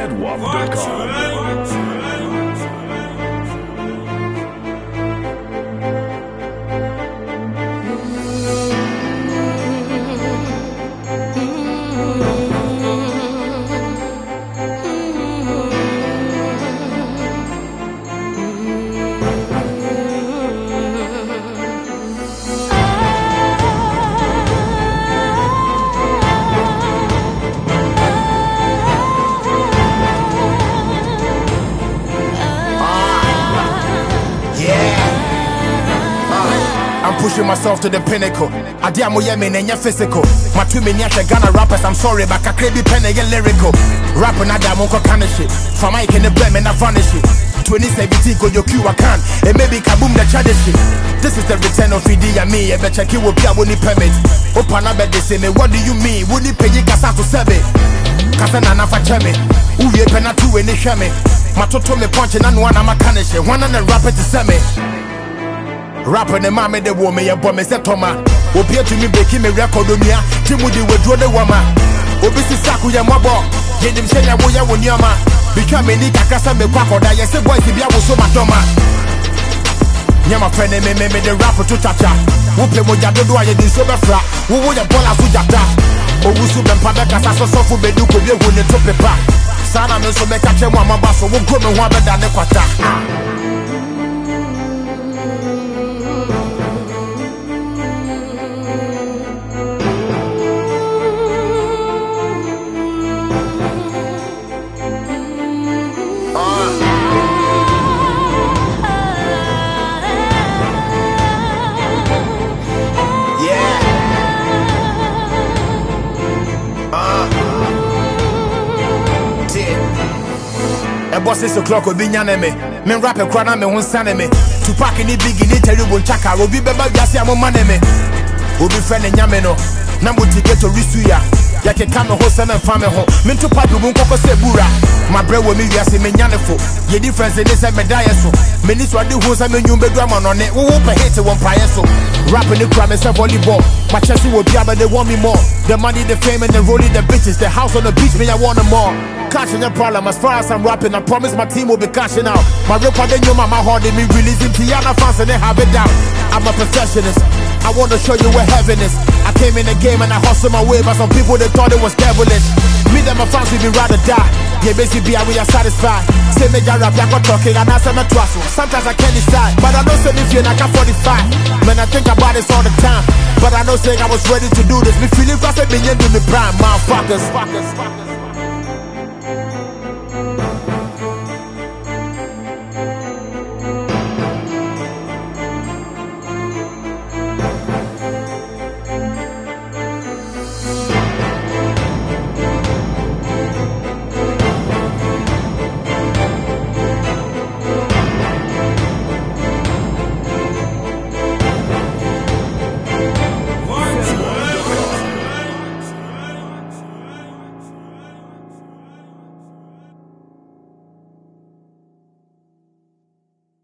ZWAP.com. I'm pushing myself to the pinnacle. I dare mo yemi nenya physical. My 2 minutes Ghana rappers, I'm sorry, but I can't be penny and lyrical. Rapping I damn uncle kind of shit. From I can the blame and I vanish it. 2017 go your Q I can. It may be kaboom the chad shit. This is the return of Idi and me. I bet you will be a winning permit. Open up at the same. What do you mean? Would you pay you casa to serve it? Casa nana for chemi. Who you penna to any shame? My toto me punching and one I'm a canish. One and a rapper to send me. Rapper the mama the woman ya boy me say Toma. Obi to me breaking me record on ya. Timudi we draw the woman. Obi si saku ya mabo. Ye dim say ya wo ya wo nyama. Become me ni kakasa me kwakoda. Ye say boy si bia wo so matoma. Nyama friend me the rapper to chacha. Wo play mo ya dodo aye din so be fra. Wo wo ya bola fu jata. Owu su bempa be kasa so fu be du ko bi hu ne to pepa. Sana me so me ka che mo amaba so wo go me ho abeda ne kwata. Boss 6 o'clock will be nyaneme. Men rap a crana me won saneme. Tupac in the big in the terrible chaka. Will be beba yasi amo maneme. Will be friend and yameno. Namu to get to Risuya. Yake kame ho seme fame ho. Min to papi won koko se bura. My bread will me yasi me nyanefo. Ye difference in this medaya so. Many swadi ho same nyumbe drama on it. Who won't hate one prior so. Rapping the crime is a volleyball. My Chelsea will be but they want me more. The money, the fame, and the rolling the bitches. The house on the beach, me I want them more. Cashing your problem as far as I'm rapping. I promise my team will be cashing out. My record, they know my heart, they me releasing piano fans and they have it down. I'm a perfectionist. I want to show you where heaven is. I came in the game and I hustled my way, but some people they thought it was devilish. Me and my fans, we be rather die. Yeah, basically, we are satisfied. Say me rap, I got talking and I say my trust. Sometimes I can't decide, but I know say me feel like I'm 45. Man, I think about this all the time. But I know saying I was ready to do this. Me feeling fast, I've been in the prime, motherfuckers.